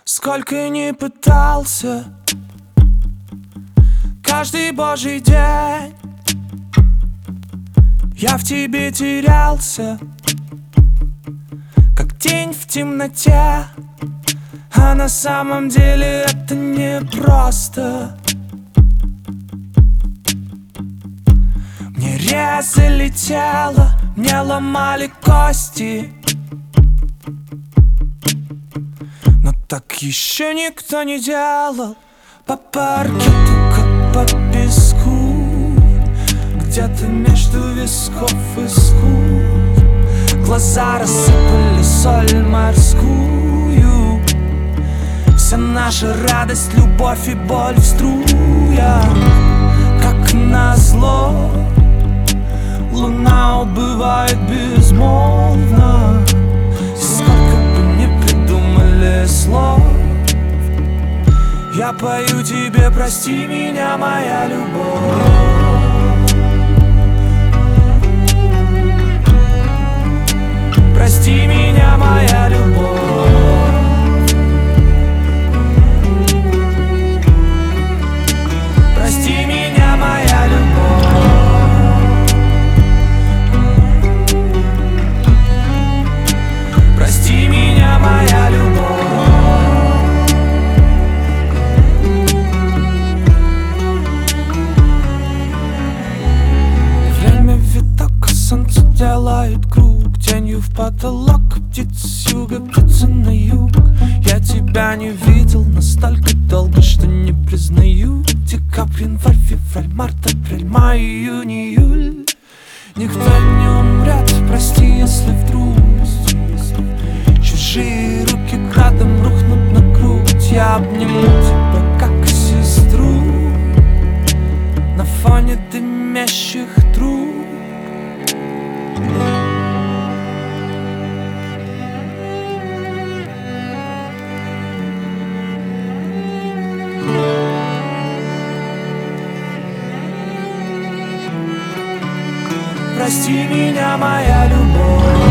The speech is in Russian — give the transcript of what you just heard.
Сколько ни пытался, каждый божий день я в тебе терялся, как тень в темноте. А на самом деле это не просто. Мне резали тело, мне ломали кости, но так еще никто не делал. По паркету, как по песку, где-то между висков и скул. Глаза рассыпали соль морскую. Вся наша радость, любовь и боль в струях. Как назло, луна убывает безмолвно. Сколько бы ни придумали слов, я пою тебе: прости меня, моя любовь. Прости меня, моя любовь. Прости меня, моя любовь. Прости меня, моя любовь. Время виток, солнце делает круг, тенью в потолок. Птица с юга, птица на юг. Я тебя не видел настолько долго, что не признаю. Декабрь, январь, февраль, март, апрель, май, июнь, июль. Никто не умрет, прости, если вдруг чужие руки градом рухнут на грудь. Я обниму тебя, как сестру, на фоне дымящих труб. Прости меня, моя любовь.